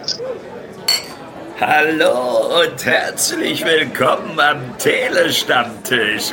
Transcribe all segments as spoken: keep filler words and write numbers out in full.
Hallo und herzlich willkommen am Telestammtisch.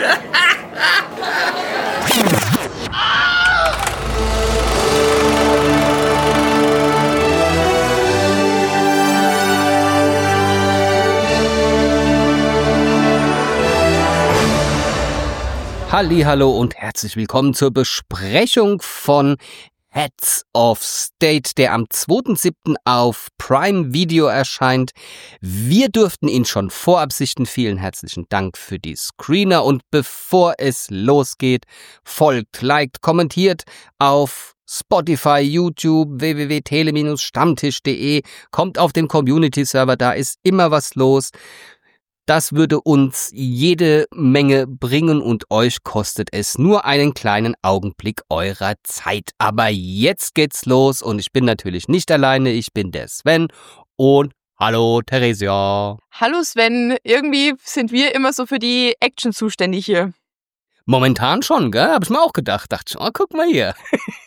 Hallihallo und herzlich willkommen zur Besprechung von Heads of State, der am zweiten siebten auf Prime Video erscheint. Wir durften ihn schon vorab sichten. Vielen herzlichen Dank für die Screener. Und bevor es losgeht, folgt, liked, kommentiert auf Spotify, YouTube, w w w punkt tele Bindestrich stammtisch punkt de. Kommt auf den Community-Server, da ist immer was los. Das würde uns jede Menge bringen und euch kostet es nur einen kleinen Augenblick eurer Zeit. Aber jetzt geht's los und ich bin natürlich nicht alleine, ich bin der Sven und hallo Theresia. Hallo Sven, irgendwie sind wir immer so für die Action zuständig hier. Momentan schon, gell? Hab ich mir auch gedacht. Dachte ich, oh, guck mal hier.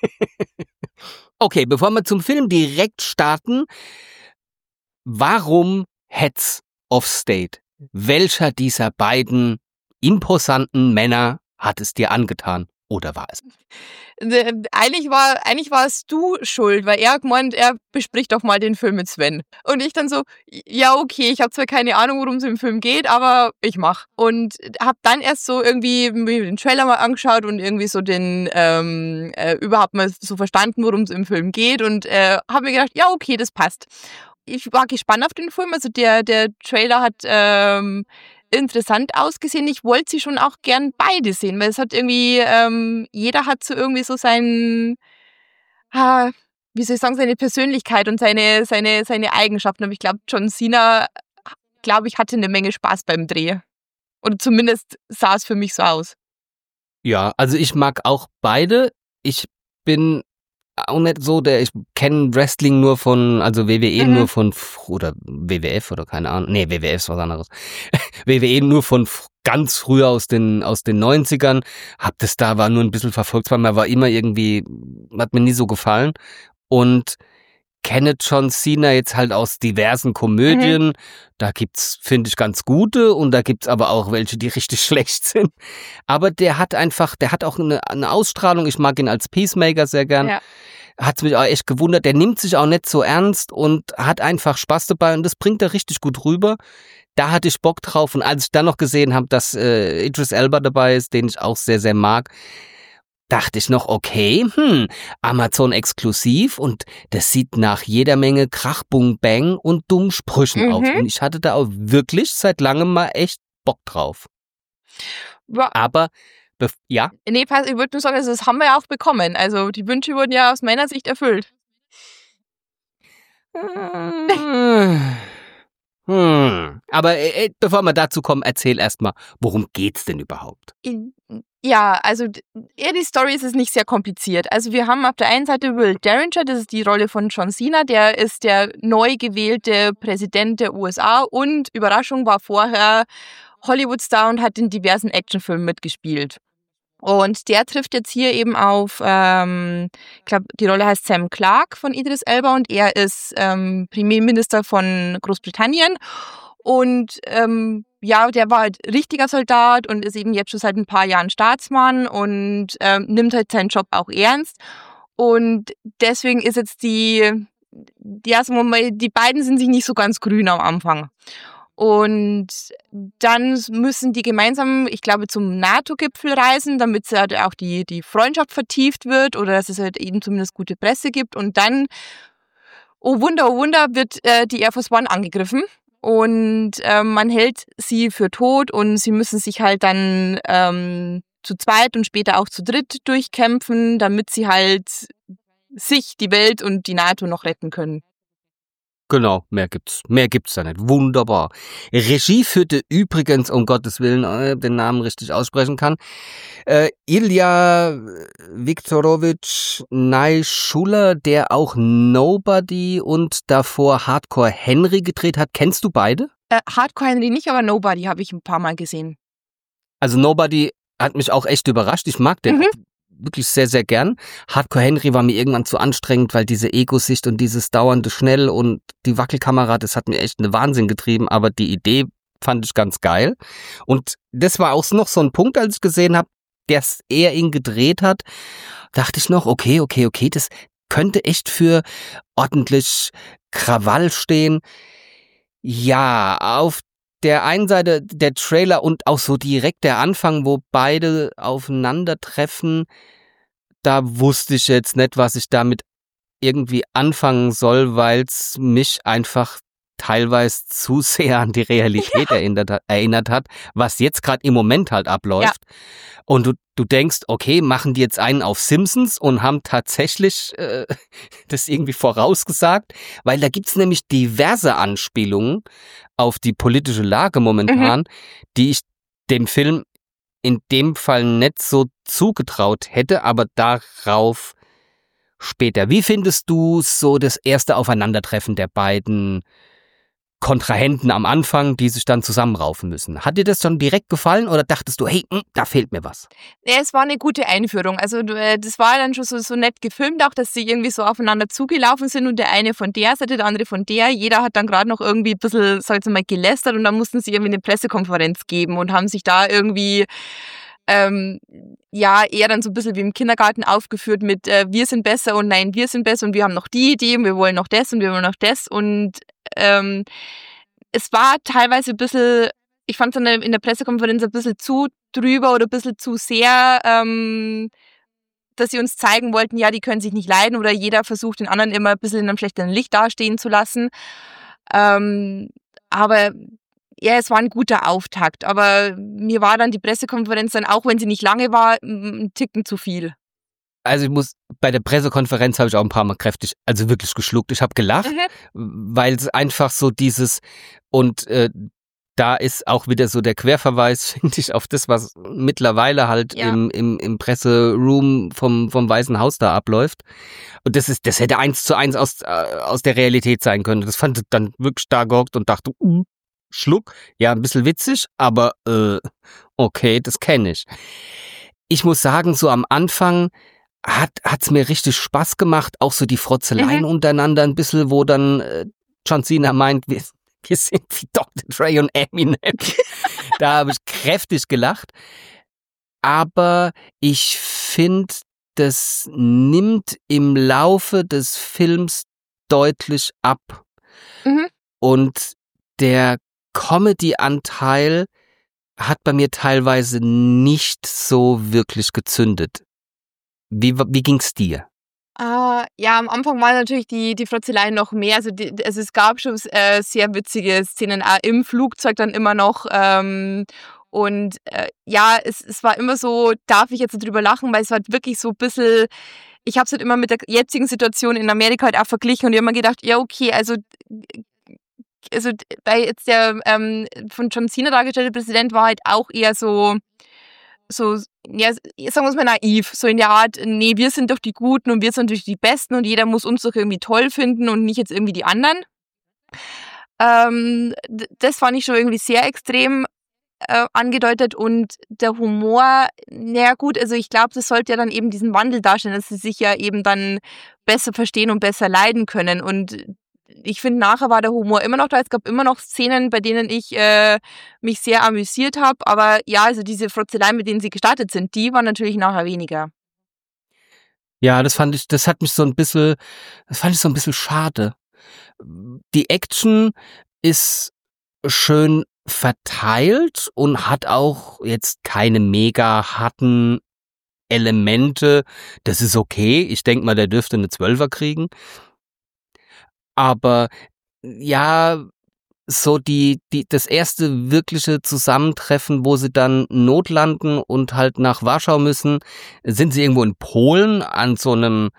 Okay, bevor wir zum Film direkt starten, warum Heads of State? Welcher dieser beiden imposanten Männer hat es dir angetan? Oder war es? Äh, Eigentlich war, eigentlich warst du schuld, weil er gemeint, er bespricht doch mal den Film mit Sven. Und ich dann so, ja okay, ich habe zwar keine Ahnung, worum es im Film geht, aber ich mach. Und habe dann erst so irgendwie mir den Trailer mal angeschaut und irgendwie so den, ähm, äh, überhaupt mal so verstanden, worum es im Film geht. Und äh, habe mir gedacht, ja okay, das passt. Ich war gespannt auf den Film, also der, der Trailer hat ähm, interessant ausgesehen. Ich wollte sie schon auch gern beide sehen, weil es hat irgendwie, ähm, jeder hat so irgendwie so sein, ah, wie soll ich sagen, seine Persönlichkeit und seine, seine, seine Eigenschaften. Aber ich glaube, John Cena, glaube ich, hatte eine Menge Spaß beim Dreh. Oder zumindest sah es für mich so aus. Ja, also ich mag auch beide. Ich bin auch nicht so, der, ich kenne Wrestling nur von, also W W E mhm. nur von, oder W W F oder keine Ahnung, nee, W W F ist was anderes. W W E nur von ganz früher aus den, aus den neunzigern, hab das da, war nur ein bisschen verfolgt, weil man war immer irgendwie, hat mir nie so gefallen und kenne John Cena jetzt halt aus diversen Komödien, mhm. da gibt's, finde ich, ganz gute und da gibt's aber auch welche, die richtig schlecht sind, aber der hat einfach, der hat auch eine, eine Ausstrahlung, ich mag ihn als Peacemaker sehr gern, ja. Hat's mich auch echt gewundert, der nimmt sich auch nicht so ernst und hat einfach Spaß dabei und das bringt er richtig gut rüber. Da hatte ich Bock drauf und als ich dann noch gesehen habe, dass äh, Idris Elba dabei ist, den ich auch sehr, sehr mag, dachte ich noch, okay, hm, Amazon exklusiv und das sieht nach jeder Menge Krach, Bung, Bang und dummen Sprüchen mhm. aus. Und ich hatte da auch wirklich seit langem mal echt Bock drauf. Ja. Aber, bef- ja? Nee, pass, ich würde nur sagen, also das haben wir ja auch bekommen. Also die Wünsche wurden ja aus meiner Sicht erfüllt. Hm. Aber äh, bevor wir dazu kommen, erzähl erstmal, worum geht's denn überhaupt? Ja, also eher die Story ist es nicht sehr kompliziert. Also wir haben auf der einen Seite Will Derringer, das ist die Rolle von John Cena, der ist der neu gewählte Präsident der U S A und Überraschung war vorher Hollywood-Star und hat in diversen Actionfilmen mitgespielt. Und der trifft jetzt hier eben auf, ähm, ich glaube, die Rolle heißt Sam Clark von Idris Elba und er ist ähm, Premierminister von Großbritannien. Und ähm, ja, der war halt richtiger Soldat und ist eben jetzt schon seit ein paar Jahren Staatsmann und ähm, nimmt halt seinen Job auch ernst. Und deswegen ist jetzt die, ja, sagen wir mal, die beiden sind sich nicht so ganz grün am Anfang. Und dann müssen die gemeinsam, ich glaube, zum NATO-Gipfel reisen, damit halt auch die, die Freundschaft vertieft wird oder dass es halt eben zumindest gute Presse gibt. Und dann, oh Wunder, oh Wunder, wird äh, die Air Force One angegriffen. Und äh, man hält sie für tot und sie müssen sich halt dann ähm, zu zweit und später auch zu dritt durchkämpfen, damit sie halt sich, die Welt und die NATO noch retten können. Genau, mehr gibt's, mehr gibt's da nicht. Wunderbar. Regie führte übrigens, um Gottes Willen, äh, den Namen richtig aussprechen kann, äh, Ilja Viktorovich Naishuller, der auch Nobody und davor Hardcore Henry gedreht hat. Kennst du beide? Äh, Hardcore Henry nicht, aber Nobody habe ich ein paar Mal gesehen. Also Nobody hat mich auch echt überrascht. Ich mag den. Mhm. wirklich sehr, sehr gern. Hardcore Henry war mir irgendwann zu anstrengend, weil diese Ego-Sicht und dieses dauernde Schnell und die Wackelkamera, das hat mir echt einen Wahnsinn getrieben, aber die Idee fand ich ganz geil. Und das war auch noch so ein Punkt, als ich gesehen habe, dass er ihn gedreht hat, dachte ich noch, okay, okay, okay, das könnte echt für ordentlich Krawall stehen. Ja, auf der einen Seite der Trailer und auch so direkt der Anfang, wo beide aufeinandertreffen, da wusste ich jetzt nicht, was ich damit irgendwie anfangen soll, weil es mich einfach teilweise zu sehr an die Realität erinnert, erinnert hat, was jetzt gerade im Moment halt abläuft. Ja. Und du, du denkst, okay, machen die jetzt einen auf Simpsons und haben tatsächlich äh, das irgendwie vorausgesagt, weil da gibt's nämlich diverse Anspielungen auf die politische Lage momentan, mhm. die ich dem Film in dem Fall nicht so zugetraut hätte, aber darauf später. Wie findest du so das erste Aufeinandertreffen der beiden Kontrahenten am Anfang, die sich dann zusammenraufen müssen? Hat dir das schon direkt gefallen oder dachtest du, hey, mh, da fehlt mir was? Ja, es war eine gute Einführung. Also das war dann schon so, so nett gefilmt, auch dass sie irgendwie so aufeinander zugelaufen sind und der eine von der Seite, der andere von der. Jeder hat dann gerade noch irgendwie ein bisschen, sag ich mal, gelästert und dann mussten sie irgendwie eine Pressekonferenz geben und haben sich da irgendwie ähm, ja eher dann so ein bisschen wie im Kindergarten aufgeführt mit äh, wir sind besser und nein, wir sind besser und wir haben noch die Idee und wir wollen noch das und wir wollen noch das und ähm, es war teilweise ein bisschen, ich fand es in der Pressekonferenz ein bisschen zu drüber oder ein bisschen zu sehr, ähm, dass sie uns zeigen wollten, ja, die können sich nicht leiden oder jeder versucht den anderen immer ein bisschen in einem schlechteren Licht dastehen zu lassen. Ähm, aber ja, es war ein guter Auftakt, aber mir war dann die Pressekonferenz dann, auch wenn sie nicht lange war, ein Ticken zu viel. Also ich muss, bei der Pressekonferenz habe ich auch ein paar Mal kräftig, also wirklich geschluckt. Ich habe gelacht, mhm. weil es einfach so dieses, und äh, da ist auch wieder so der Querverweis, finde ich, auf das, was mittlerweile halt ja. im, im, im Presseroom vom, vom Weißen Haus da abläuft. Und das ist, das hätte eins zu eins aus, äh, aus der Realität sein können. Das fand ich dann wirklich da gehockt und dachte, uh, Schluck, ja, ein bisschen witzig, aber äh, okay, das kenne ich. Ich muss sagen, so am Anfang hat hat's mir richtig Spaß gemacht, auch so die Frotzeleien mhm. untereinander ein bisschen, wo dann äh, John Cena meint, wir, wir sind wie Doktor Dre und Eminem. Da habe ich kräftig gelacht. Aber ich finde, das nimmt im Laufe des Films deutlich ab. Mhm. Und der Comedy-Anteil hat bei mir teilweise nicht so wirklich gezündet. Wie, wie ging's dir? Uh, ja, am Anfang waren natürlich die, die Frotzeleien noch mehr. Also, die, also es gab schon äh, sehr witzige Szenen, auch im Flugzeug dann immer noch. Ähm, und äh, ja, es, es war immer so, darf ich jetzt drüber lachen, weil es war wirklich so ein bisschen, ich habe es halt immer mit der jetzigen Situation in Amerika halt auch verglichen und ich habe mir gedacht, ja okay, also also bei jetzt der ähm, von John Cena dargestellte Präsident war halt auch eher so, so, ja, sagen wir es mal naiv, so in der Art, nee, wir sind doch die Guten und wir sind doch die Besten und jeder muss uns doch irgendwie toll finden und nicht jetzt irgendwie die anderen. Ähm, das fand ich schon irgendwie sehr extrem äh, angedeutet und der Humor, naja gut, also ich glaube, das sollte ja dann eben diesen Wandel darstellen, dass sie sich ja eben dann besser verstehen und besser leiden können und ich finde, nachher war der Humor immer noch da. Es gab immer noch Szenen, bei denen ich äh, mich sehr amüsiert habe. Aber ja, also diese Frotzeleien, mit denen sie gestartet sind, die waren natürlich nachher weniger. Ja, das fand ich, das hat mich so ein bisschen, das fand ich so ein bisschen schade. Die Action ist schön verteilt und hat auch jetzt keine mega harten Elemente. Das ist okay. Ich denke mal, der dürfte eine Zwölfer kriegen. Aber ja, so die, die, das erste wirkliche Zusammentreffen, wo sie dann notlanden und halt nach Warschau müssen, sind sie irgendwo in Polen an so einem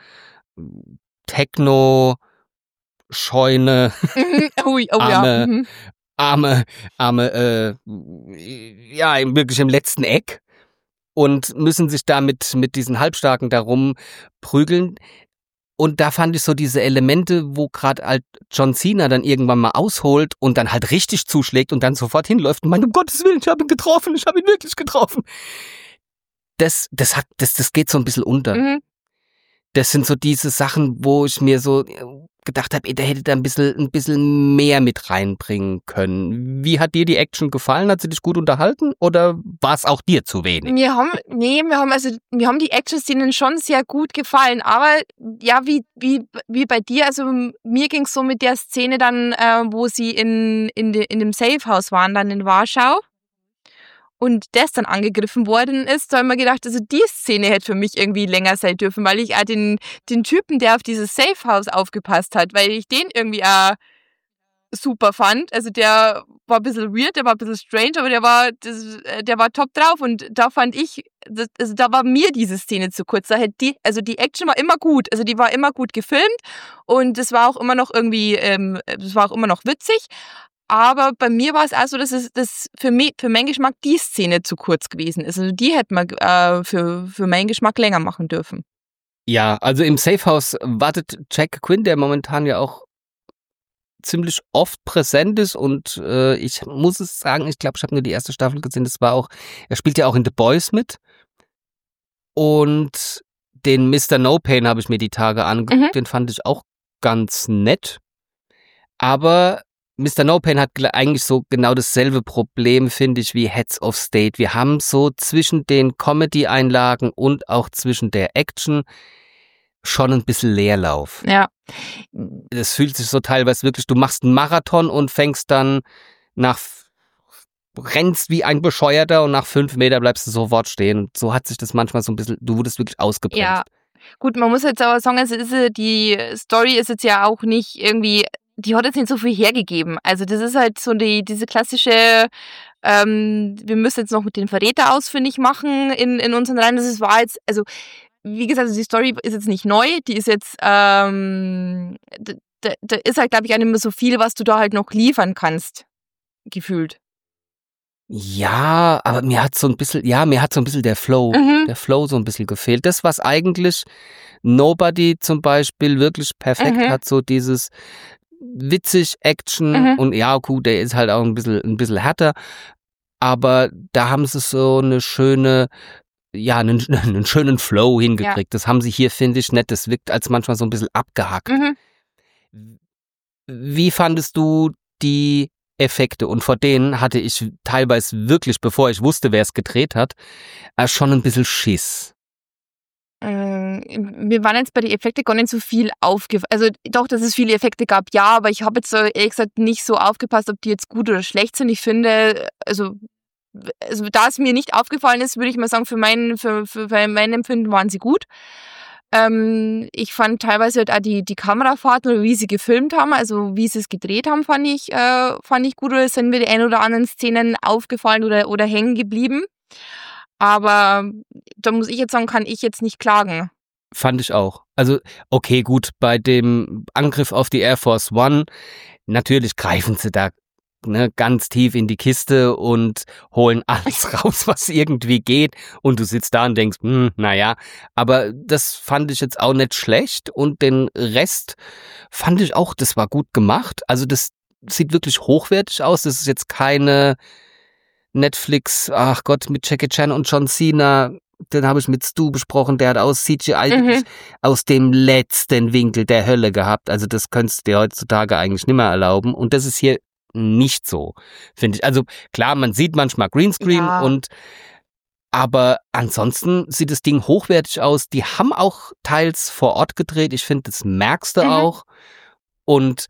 Techno-Scheune. oh, oh, arme, ja. Mhm. arme, arme, äh, ja, wirklich im letzten Eck und müssen sich da mit, mit diesen Halbstarken darum prügeln. Und da fand ich so diese Elemente, wo gerade halt John Cena dann irgendwann mal ausholt und dann halt richtig zuschlägt und dann sofort hinläuft und meint, um Gottes Willen, ich habe ihn getroffen, ich habe ihn wirklich getroffen. das, das hat, das, das geht so ein bisschen unter. Mhm. Das sind so diese Sachen, wo ich mir so gedacht habe, der hätte da ein bisschen, ein bisschen mehr mit reinbringen können. Wie hat dir die Action gefallen? Hat sie dich gut unterhalten oder war es auch dir zu wenig? Wir haben, nee, wir haben also, wir haben die Action-Szenen schon sehr gut gefallen, aber ja, wie, wie, wie bei dir, also mir ging es so mit der Szene dann, äh, wo sie in, in, de, in dem Safehouse waren, dann in Warschau. Und das dann angegriffen worden ist, da habe ich mir gedacht, also die Szene hätte für mich irgendwie länger sein dürfen, weil ich auch den, den Typen, der auf dieses Safehouse aufgepasst hat, weil ich den irgendwie auch super fand. Also der war ein bisschen weird, der war ein bisschen strange, aber der war, das, der war top drauf und da fand ich, das, also da war mir diese Szene zu kurz. Da hätte die, also die Action war immer gut, also die war immer gut gefilmt und es war auch immer noch irgendwie, ähm, es war auch immer noch witzig. Aber bei mir war es auch so, dass es das für, mich, für meinen Geschmack die Szene zu kurz gewesen ist. Also die hätte man äh, für, für meinen Geschmack länger machen dürfen. Ja, also im Safehouse wartet Jack Quinn, der momentan ja auch ziemlich oft präsent ist und äh, ich muss es sagen, ich glaube, ich habe nur die erste Staffel gesehen, das war auch, er spielt ja auch in The Boys mit und den Mister No Pain habe ich mir die Tage angeguckt, mhm. Den fand ich auch ganz nett, aber Mister No Pain hat eigentlich so genau dasselbe Problem, finde ich, wie Heads of State. Wir haben so zwischen den Comedy-Einlagen und auch zwischen der Action schon ein bisschen Leerlauf. Ja. Das fühlt sich so teilweise wirklich, du machst einen Marathon und fängst dann nach, rennst wie ein Bescheuerter und nach fünf Meter bleibst du sofort stehen. Und so hat sich das manchmal so ein bisschen, du wurdest wirklich ausgebremst. Ja, gut, man muss jetzt aber sagen, es ist, die Story ist jetzt ja auch nicht irgendwie, die hat jetzt nicht so viel hergegeben. Also das ist halt so die diese klassische, ähm, wir müssen jetzt noch mit den Verräter ausfindig machen in, in unseren Reihen. Das ist, war jetzt, also wie gesagt, also die Story ist jetzt nicht neu, die ist jetzt, ähm, da, da, da ist halt, glaube ich, auch nicht mehr so viel, was du da halt noch liefern kannst, gefühlt. Ja, aber mir hat so ein bisschen, ja, mir hat so ein bisschen der Flow, mhm. der Flow so ein bisschen gefehlt. Das, was eigentlich Nobody zum Beispiel wirklich perfekt mhm. hat, so dieses witzig, Action mhm. und ja, gut, der ist halt auch ein bisschen, ein bisschen härter, aber da haben sie so eine schöne, ja, einen, einen schönen Flow hingekriegt. Ja. Das haben sie hier, finde ich, nett. Das wirkt als manchmal so ein bisschen abgehackt. Mhm. Wie fandest du die Effekte? Und vor denen hatte ich teilweise wirklich, bevor ich wusste, wer es gedreht hat, schon ein bisschen Schiss. Mir waren jetzt bei den Effekten gar nicht so viel aufgefallen. Also doch, dass es viele Effekte gab, ja, aber ich habe jetzt ehrlich gesagt nicht so aufgepasst, ob die jetzt gut oder schlecht sind. Ich finde, also, also da es mir nicht aufgefallen ist, würde ich mal sagen, für mein, für, für, für mein Empfinden waren sie gut. Ähm, ich fand teilweise halt auch die, die Kamerafahrten oder wie sie gefilmt haben, also wie sie es gedreht haben, fand ich, äh, fand ich gut, oder sind mir die ein oder anderen Szenen aufgefallen oder, oder hängen geblieben. Aber da muss ich jetzt sagen, kann ich jetzt nicht klagen. Fand ich auch. Also, okay, gut, bei dem Angriff auf die Air Force One, natürlich greifen sie da ne, ganz tief in die Kiste und holen alles raus, was irgendwie geht. Und du sitzt da und denkst, hm, naja, aber das fand ich jetzt auch nicht schlecht. Und den Rest fand ich auch, das war gut gemacht. Also das sieht wirklich hochwertig aus. Das ist jetzt keine Netflix, ach Gott, mit Jackie Chan und John Cena, den habe ich mit Stu besprochen, der hat aus C G I mhm. aus dem letzten Winkel der Hölle gehabt. Also das könntest du dir heutzutage eigentlich nicht mehr erlauben. Und das ist hier nicht so, finde ich. Also klar, man sieht manchmal Greenscreen ja. und aber ansonsten sieht das Ding hochwertig aus. Die haben auch teils vor Ort gedreht. Ich finde, das merkst du mhm. auch. Und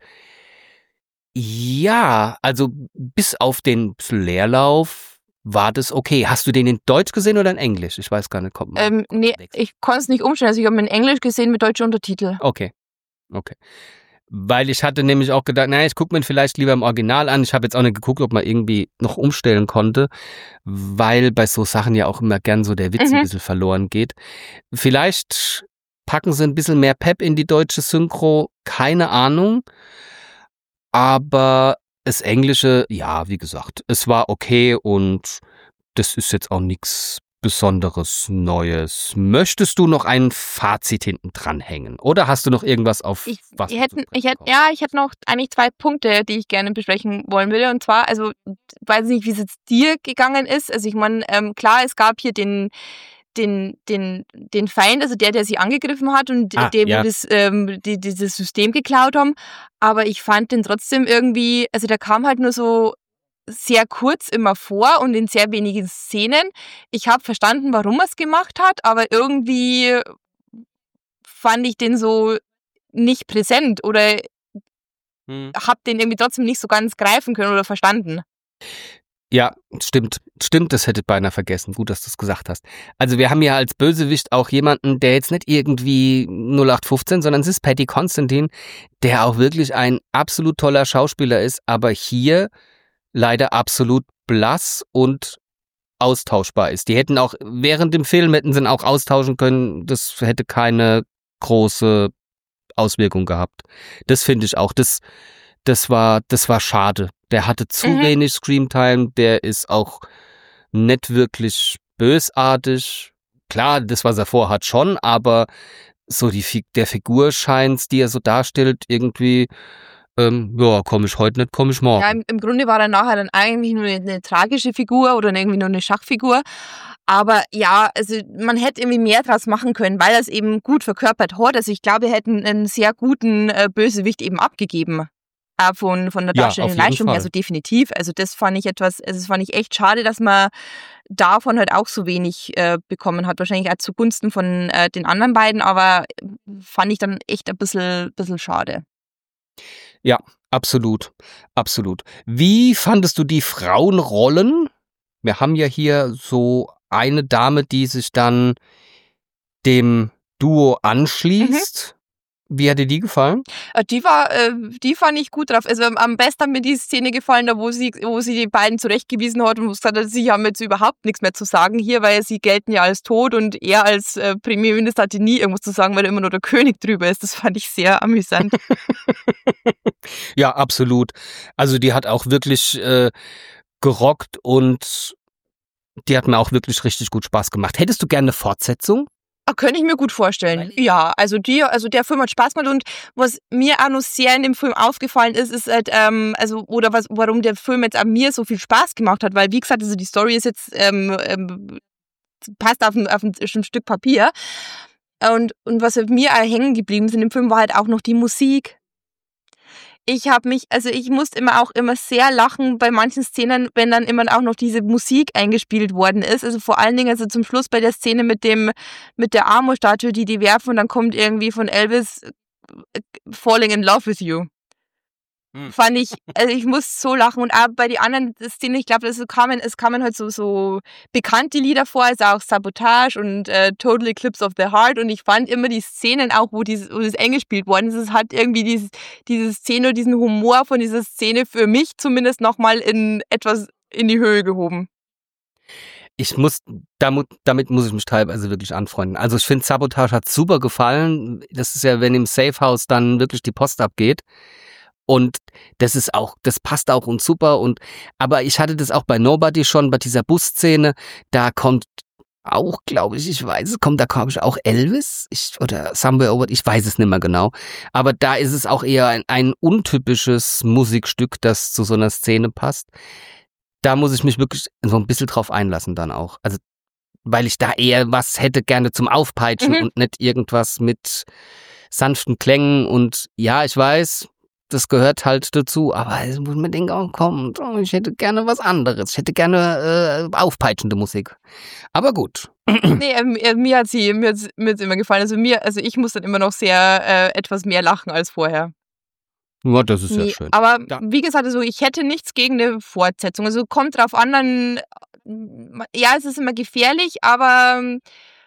ja, also bis auf den Leerlauf war das okay. Hast du den in Deutsch gesehen oder in Englisch? Ich weiß gar nicht. Kommt ähm, nee, ich konnte es nicht umstellen. Also ich habe ihn in Englisch gesehen mit deutschen Untertiteln. Okay, okay. Weil ich hatte nämlich auch gedacht, naja, ich gucke mir vielleicht lieber im Original an. Ich habe jetzt auch nicht geguckt, ob man irgendwie noch umstellen konnte, weil bei so Sachen ja auch immer gern so der Witz mhm. ein bisschen verloren geht. Vielleicht packen sie ein bisschen mehr Pep in die deutsche Synchro, keine Ahnung. Aber das Englische, ja, wie gesagt, es war okay und das ist jetzt auch nichts Besonderes Neues. Möchtest du noch ein Fazit hinten dranhängen? Oder hast du noch irgendwas auf ich, was? Ich hätte, ich hätte, ja, ich hätte noch eigentlich zwei Punkte, die ich gerne besprechen wollen würde. Und zwar, also, weiß nicht, wie es jetzt dir gegangen ist. Also ich meine, ähm, klar, es gab hier den den, den, den Feind, also der, der sie angegriffen hat und Ah, dem, ja. wo das, ähm, die, dieses System geklaut haben. Aber ich fand den trotzdem irgendwie, also der kam halt nur so sehr kurz immer vor und in sehr wenigen Szenen. Ich habe verstanden, warum er es gemacht hat, aber irgendwie fand ich den so nicht präsent oder Hm. habe den irgendwie trotzdem nicht so ganz greifen können oder verstanden. Ja, stimmt. Stimmt, das hätte ich beinahe vergessen. Gut, dass du es gesagt hast. Also wir haben ja als Bösewicht auch jemanden, der jetzt nicht irgendwie null acht fünfzehn, sondern es ist Paddy Considine, der auch wirklich ein absolut toller Schauspieler ist, aber hier leider absolut blass und austauschbar ist. Die hätten auch, während dem Film hätten sie ihn auch austauschen können, das hätte keine große Auswirkung gehabt. Das finde ich auch. Das, das war, das war schade. Der hatte zu Mhm. wenig Screamtime, der ist auch nicht wirklich bösartig. Klar, das, was er vorhat, schon, aber so die Fi- der Figur scheint's, die er so darstellt, irgendwie, ähm, ja, komm ich heute nicht, komm ich morgen. Ja, im, im Grunde war er nachher dann eigentlich nur eine, eine tragische Figur oder irgendwie nur eine Schachfigur. Aber ja, also man hätte irgendwie mehr draus machen können, weil er es eben gut verkörpert hat. Also ich glaube, wir hätten einen sehr guten äh, Bösewicht eben abgegeben. Äh, von, von der Ja, darstellenden auf jeden Leistung her, Fall. also definitiv. Also das fand ich etwas, also das fand ich echt schade, dass man davon halt auch so wenig äh, bekommen hat. Wahrscheinlich auch zugunsten von äh, den anderen beiden, aber fand ich dann echt ein bisschen, bisschen schade. Ja, absolut, absolut. Wie fandest du die Frauenrollen? Wir haben ja hier so eine Dame, die sich dann dem Duo anschließt. Wie hat dir die gefallen? Äh, Die war, äh, die fand ich gut drauf. Also am- am besten hat mir die Szene gefallen, da wo sie, wo sie die beiden zurechtgewiesen hat und wo sie gesagt hat, sie haben jetzt überhaupt nichts mehr zu sagen hier, weil sie gelten ja als tot und er als äh, Premierminister hatte nie irgendwas zu sagen, weil immer nur der König drüber ist. Das fand ich sehr amüsant. Ja, absolut. Also die hat auch wirklich äh, gerockt und die hat mir auch wirklich richtig gut Spaß gemacht. Hättest du gerne eine Fortsetzung? Ah, könnte ich mir gut vorstellen. Weil- Ja, also die, also der Film hat Spaß gemacht und was mir auch noch sehr in dem Film aufgefallen ist, ist halt, ähm, also, oder was, warum der Film jetzt an mir so viel Spaß gemacht hat, weil wie gesagt, also die Story ist jetzt, ähm, ähm, passt auf ein, auf ein, ein Stück Papier. Und, und was halt mir auch hängen geblieben ist in dem Film, war halt auch noch die Musik. Ich habe mich, also ich musste immer auch immer sehr lachen bei manchen Szenen, wenn dann immer auch noch diese Musik eingespielt worden ist. Also vor allen Dingen, also zum Schluss bei der Szene mit dem, mit der Amor-Statue, die die werfen und dann kommt irgendwie von Elvis äh, Falling in Love with You. Hm. Fand ich, also ich muss so lachen und auch bei den anderen Szenen, ich glaube, es kamen, es kamen halt so, so bekannte Lieder vor, also auch Sabotage und äh, Total Eclipse of the Heart und ich fand immer die Szenen auch, wo, dieses, wo das eingespielt worden ist, es hat irgendwie dieses, diese Szene, diesen Humor von dieser Szene für mich zumindest nochmal in etwas in die Höhe gehoben. Ich muss, damit, damit muss ich mich teilweise wirklich anfreunden. Also ich finde, Sabotage hat super gefallen. Das ist ja, wenn im Safehouse dann wirklich die Post abgeht. Und das ist auch, das passt auch und super. Und aber ich hatte das auch bei Nobody schon, bei dieser Busszene. Da kommt auch, glaube ich, ich weiß es, kommt da, glaube ich, auch Elvis ich, oder Somewhere Over, ich weiß es nicht mehr genau. Aber da ist es auch eher ein, ein untypisches Musikstück, das zu so einer Szene passt. Da muss ich mich wirklich so ein bisschen drauf einlassen dann auch. Also, weil ich da eher was hätte gerne zum Aufpeitschen Mhm. und nicht irgendwas mit sanften Klängen. Und ja, ich weiß, das gehört halt dazu, aber es muss mir denken, oh komm, ich hätte gerne was anderes. Ich hätte gerne äh, aufpeitschende Musik. Aber gut. Nee, ähm, äh, mir hat sie, mir hat's, mir hat's immer gefallen. Also mir, also ich muss dann immer noch sehr äh, etwas mehr lachen als vorher. Ja, das ist ja Nee, schön. aber Ja. wie gesagt, also ich hätte nichts gegen eine Fortsetzung. Also kommt drauf an, dann, ja, es ist immer gefährlich, aber ähm,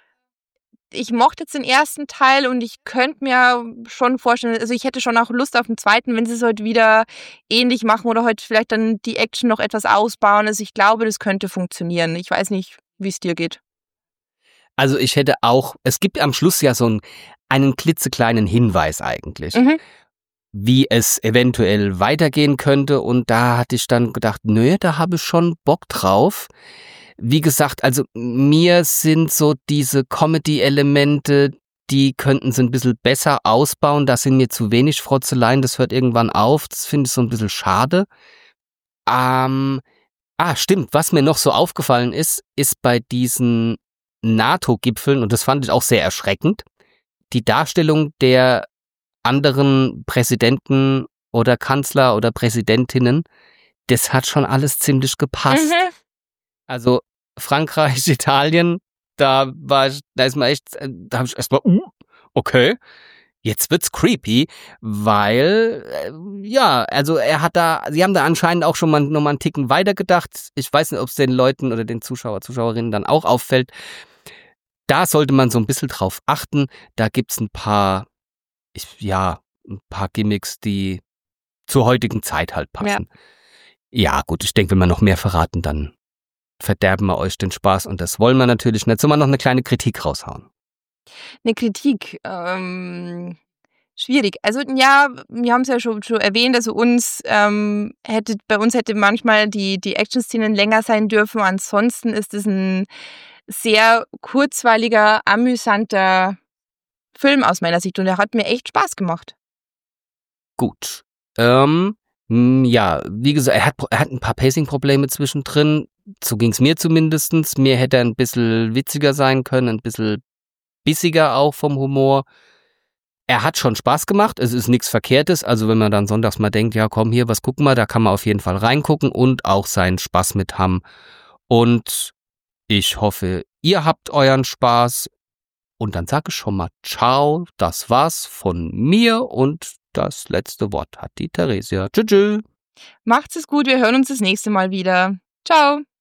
ich mochte jetzt den ersten Teil und ich könnte mir schon vorstellen, also ich hätte schon auch Lust auf den zweiten, wenn sie es heute wieder ähnlich machen oder heute vielleicht dann die Action noch etwas ausbauen. Also ich glaube, das könnte funktionieren. Ich weiß nicht, wie es dir geht. Also ich hätte auch, es gibt am Schluss ja so einen, einen klitzekleinen Hinweis eigentlich, Mhm. wie es eventuell weitergehen könnte. Und da hatte ich dann gedacht, nö, da habe ich schon Bock drauf. Wie gesagt, also mir sind so diese Comedy-Elemente, die könnten sie ein bisschen besser ausbauen. Da sind mir zu wenig Frotzeleien, das hört irgendwann auf. Das finde ich so ein bisschen schade. Ähm, ah, stimmt, was mir noch so aufgefallen ist, ist bei diesen NATO-Gipfeln, und das fand ich auch sehr erschreckend, die Darstellung der anderen Präsidenten oder Kanzler oder Präsidentinnen, das hat schon alles ziemlich gepasst. Mhm. Also Frankreich, Italien, da war ich, da ist man echt, da habe ich erstmal, uh, okay, jetzt wird's creepy, weil, äh, ja, also er hat da, sie haben da anscheinend auch schon mal nochmal einen Ticken weiter gedacht. Ich weiß nicht, ob es den Leuten oder den Zuschauer, Zuschauerinnen dann auch auffällt. Da sollte man so ein bisschen drauf achten. Da gibt's ein paar, ich, ja, ein paar Gimmicks, die zur heutigen Zeit halt passen. Ja, ja gut, ich denke, wenn wir noch mehr verraten, dann verderben wir euch den Spaß, und das wollen wir natürlich nicht. Sollen wir noch eine kleine Kritik raushauen? Eine Kritik, ähm, schwierig. Also ja, wir haben es ja schon, schon erwähnt, also uns ähm, hätte, bei uns hätte manchmal die, die Action-Szenen länger sein dürfen. Ansonsten ist es ein sehr kurzweiliger, amüsanter Film aus meiner Sicht, und er hat mir echt Spaß gemacht. Gut. Ähm, mh, ja, wie gesagt, er hat, er hat ein paar Pacing-Probleme zwischendrin. So ging es mir zumindest. Mir hätte er ein bisschen witziger sein können, ein bisschen bissiger auch vom Humor. Er hat schon Spaß gemacht, es ist nichts Verkehrtes. Also wenn man dann sonntags mal denkt, ja komm hier, was gucken wir, da kann man auf jeden Fall reingucken und auch seinen Spaß mit haben. Und ich hoffe, ihr habt euren Spaß. Und dann sage ich schon mal ciao, das war's von mir, und das letzte Wort hat die Theresia. Tschüss. Macht's es gut, wir hören uns das nächste Mal wieder. Ciao.